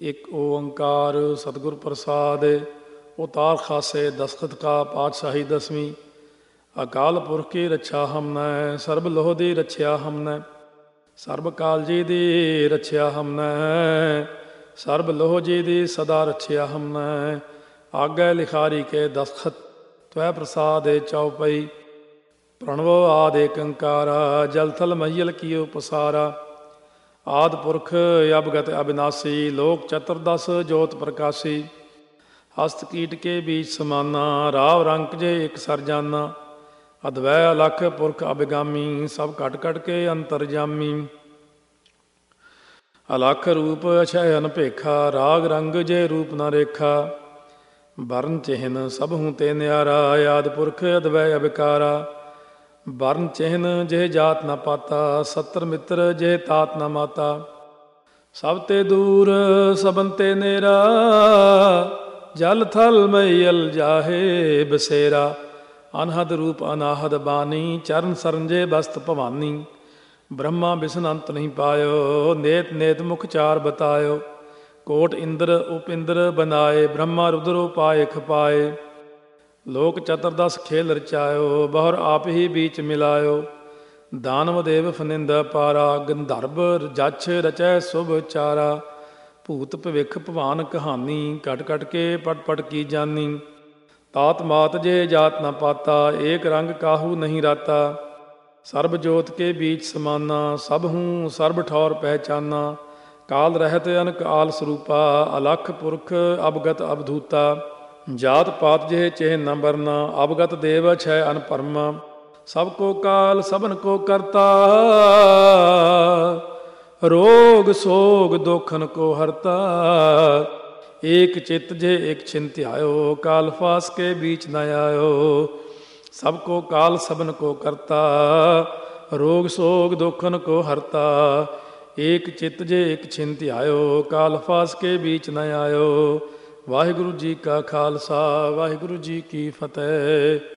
ਇੱਕ ਓੰਕਾਰ ਸਤਿਗੁਰ ਪ੍ਰਸਾਦ। ਉਤਾਰ ਖਾਸੇ ਦਸਖਤ ਕਾ ਪਾਤਸ਼ਾਹੀ ਦਸਵੀਂ। ਅਕਾਲ ਪੁਰਖ ਕੀ ਰੱਛਾ ਹਮਨੈ, ਸਰਬ ਲੋਹ ਦੀ ਰੱਛਿਆ ਹਮਨੈ। ਸਰਬ ਕਾਲ ਜੀ ਦੀ ਰੱਛਿਆ ਹਮਨੈ, ਸਰਬ ਲੋਹ ਜੀ ਦੀ ਸਦਾ ਰੱਛਿਆ ਹਮਨੈ। ਆਗੇ ਲਿਖਾਰੀ ਕੇ ਦਸਖਤ, ਤਵੈ ਪ੍ਰਸਾਦਿ ਚਉਪਈ। ਪ੍ਰਣਵੋ ਆਦਿ ਏਕ ਓੰਕਾਰਾ, ਜਲ ਥਲ ਮਹੀਲ ਕੀਓ ਪਸਾਰਾ। ਆਦਿ ਪੁਰਖ ਅਵਗਤ ਅਬਿਨਾਸੀ, ਲੋਕ ਚਤੁਰਦਸ ਜੋਤ ਪ੍ਰਕਾਸ਼ੀ। ਹਸਤ ਕੀਟ ਕੇ ਬੀਚ ਸਮਾਨਾ, ਰਾਵ ਰੰਕ ਜੇ ਇੱਕ ਸਰ ਜਾਨਾ। ਅਦਵੈ ਅਲਖ ਪੁਰਖ ਅਭਿਗਾਮੀ, ਸਭ ਘਟ ਘਟ ਕੇ ਅੰਤਰਜਾਮੀ। ਅਲਖ ਰੂਪ ਅਛੈ ਅਨਭੇਖਾ, ਰਾਗ ਰੰਗ ਜੇ ਰੂਪ ਨ ਰੇਖਾ। ਵਰਨ ਚਿਹਨ ਸਭਹੂ ਤੇ ਨਿਆਰਾ, ਆਦਿ ਪੁਰਖ ਅਦਵੈ ਅਵਿਕਾਰਾ। ਵਰਨ ਚਿਹਨ ਜਿਹੇ ਜਾਤ ਨ ਪਾਤਾ, ਸੱਤਰ ਮਿੱਤਰ ਜਿਹੇ ਤਾਤ ਨ ਮਾਤਾ। ਸਭ ਤੇ ਦੂਰ ਸਭਨ ਤੇ ਨੇਰਾ, ਜਲ ਥਲ ਮਹੀਲ ਜਾਹੇ ਬਸੇਰਾ। ਅਨਹਦ ਰੂਪ ਅਨਾਹਦ ਬਾਣੀ, ਚਰਨ ਸਰੰਜੇ ਬਸਤ ਭਵਾਨੀ। ਬ੍ਰਹਮਾ ਬਿਸ਼ਨ ਅੰਤ ਨਹੀਂ ਪਾਇਓ, ਨੇਤ ਨੇਤ ਮੁਖ ਚਾਰ ਬਤਾਇਓ। ਕੋਟ ਇੰਦਰ ਉਪਿੰਦਰ ਬਨਾਏ, ਬ੍ਰਹਮਾ ਰੁਦਰ ਉਪਾਏ ਖਪਾਏ। ਲੋਕ ਚਤੁਰਦਸ ਖੇਲ ਰਚਾਇਓ, ਬਹੁਰ ਆਪ ਹੀ ਬੀਚ ਮਿਲਾਇਓ। ਦਾਨਵ ਦੇਵ ਫਨਿੰਦ ਪਾਰਾ, ਗੰਧਰਵ ਜਛ ਰਚੈ ਸੁਭ ਚਾਰਾ। ਭੂਤ ਭਵਿਖ ਭਵਾਨ ਕਹਾਨੀ, ਘਟ ਘਟ ਕੇ ਪਟ ਪਟ ਕੀ ਜਾਨੀ। ਤਾਤ ਮਾਤ ਜੇ ਜਾਤ ਨ ਪਾਤਾ, ਏਕ ਰੰਗ ਕਾਹੂ ਨਹੀਂ ਰਾਤਾ। ਸਰਬ ਜੋਤ ਕੇ ਬੀਚ ਸਮਾਨਾ, ਸਭਹੂ ਸਰਬ ਠੌਰ ਪਹਿਚਾਨਾ। ਕਾਲ ਰਹਿਤ ਅਨਕਾਲ ਸਰੂਪਾ, ਅਲਖ ਪੁਰਖ ਅਵਗਤ ਅਵਧੂਤਾ। ਜਾਤ ਪਾਤ ਜਿਹੇ ਚਿਹ ਨ ਬਰਨਾ, ਅਵਗਤ ਦੇਵ ਛੈ ਅਨਪਰਮਾ। ਸਭ ਕੋ ਕਾਲ ਸਭਨ ਕੋ ਕਰਤਾ, ਰੋਗ ਸੋਗ ਦੋਖਨ ਕੋ ਹਰਤਾ। ਏਕ ਚਿਤ ਜੇ ਏਕ ਛਿਨ ਧਿਆਇਓ, ਕਾਲ ਫਾਸ ਕੇ ਬੀਚ ਨ ਆਇਓ। ਸਭ ਕੋ ਕਾਲ ਸਭਨ ਕੋ ਕਰਤਾ, ਰੋਗ ਸੋਗ ਦੋਖਨ ਕੋ ਹਰਤਾ। ਏਕ ਚਿਤ ਜੇ ਏਕ ਛਿਨ ਧਿਆਇਓ, ਕਾਲ ਫਾਸ ਕੇ ਬੀਚ ਨ ਆਇਓ। ਵਾਹਿਗੁਰੂ ਜੀ ਕਾ ਖਾਲਸਾ, ਵਾਹਿਗੁਰੂ ਜੀ ਕੀ ਫਤਿਹ।